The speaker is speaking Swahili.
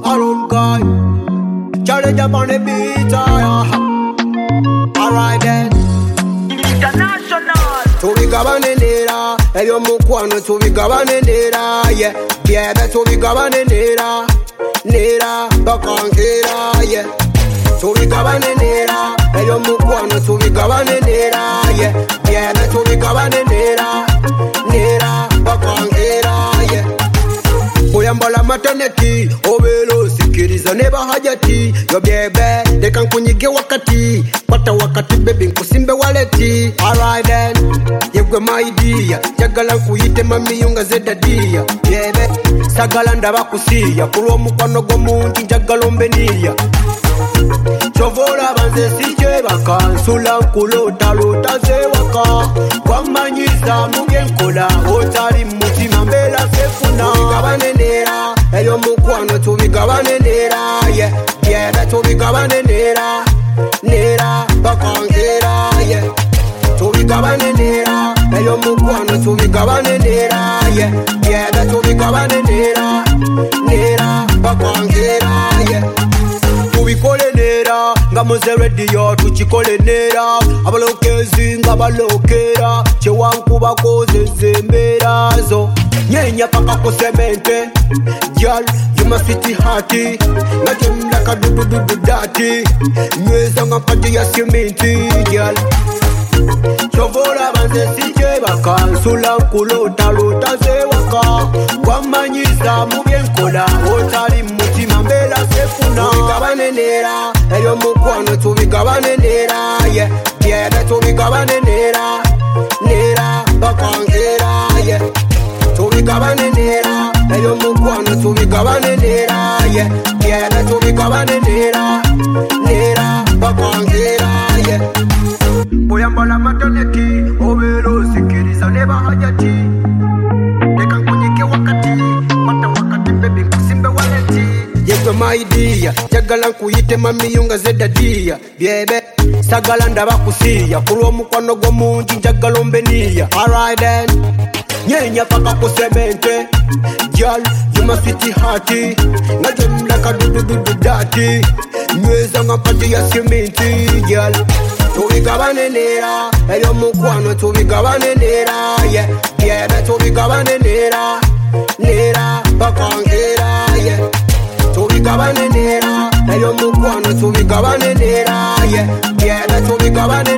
Around guy. Challenge up on the beat, alright then. International. Tubigabanendera, ebyo mukwano tubigabanendera, yeah. Byebe tubigabanendera, nera bakankera, yeah. Tubigabanendera, ebyo mukwano tubigabanendera, yeah. Byebe tubigabanendera, nera bakankera, yeah. Oyambala maternity, obelo sikiriza neba hajati. Yo byebe, deka nkunyige wakati. Pata wakati baby nkusimbe waleti. Alright then, yegwe my dear. Jagala nkuyite mami yunga zedadia. Byebe, sagala ndaba kusiya. Kulwa mukwano gomungi njagala ombeniya. Chovola banze siche baka. Nsula nkulota lota zewaka. Kwamanyiza muge nkola. Otali mutima mbela sefuna. Tubigabanendera, eyo mukwano tubigabanendera, yeah. Byebe tubigabanendera, nera bakankera, yeah. Tubigabanendera, eyo mukwano tubigabanendera, yeah. Byebe tubigabanendera, nera bakankera, yeah. Tubikole nera, nga muze radio tukikole nera. Abalokezi nga balokera, chewankuba kozeze mberazo. Nyenya paka ko semente, girl, you must fit hearty. Na jem like a do dati. Nyeza nga padi ya simenti, girl. Chovola banze sije baka, nsula nkulota lota zewaka. Kwamanyiza mubye nkola, otali mutima mbela sefuna. Tubigabanendera, eyo mukwano tubigabanendera, yeah. Byebe tubigabanendera, nera bakankera, yeah. Tubigabanendera, eyo mukwano tubigabanendera, yeah. Byebe tubigabanendera, nera bakankera, yeah. Oyambala maternity, obelo sikiriza neba hajati. Deka nkunyike wakati, pata wakati baby nkusimbe waleti. Yegwe my dear, jagala nkuyite mami yunga zedadia. Byebe, sagala ndaba kusiya. Kulwa mukwano gomungi njagala ombeniya. Alright then, nyenya paka ko semente, girl, you must fit hearty. Na jem like a do dati. Nyeza nga padi ya simenti, girl. Tubigabanendera, eyo mukwano tubigabanendera, yeah. Byebe tubigabanendera, nera bakankera, yeah. Tubigabanendera, eyo mukwano tubigabanendera, yeah. Byebe tubigabanendera.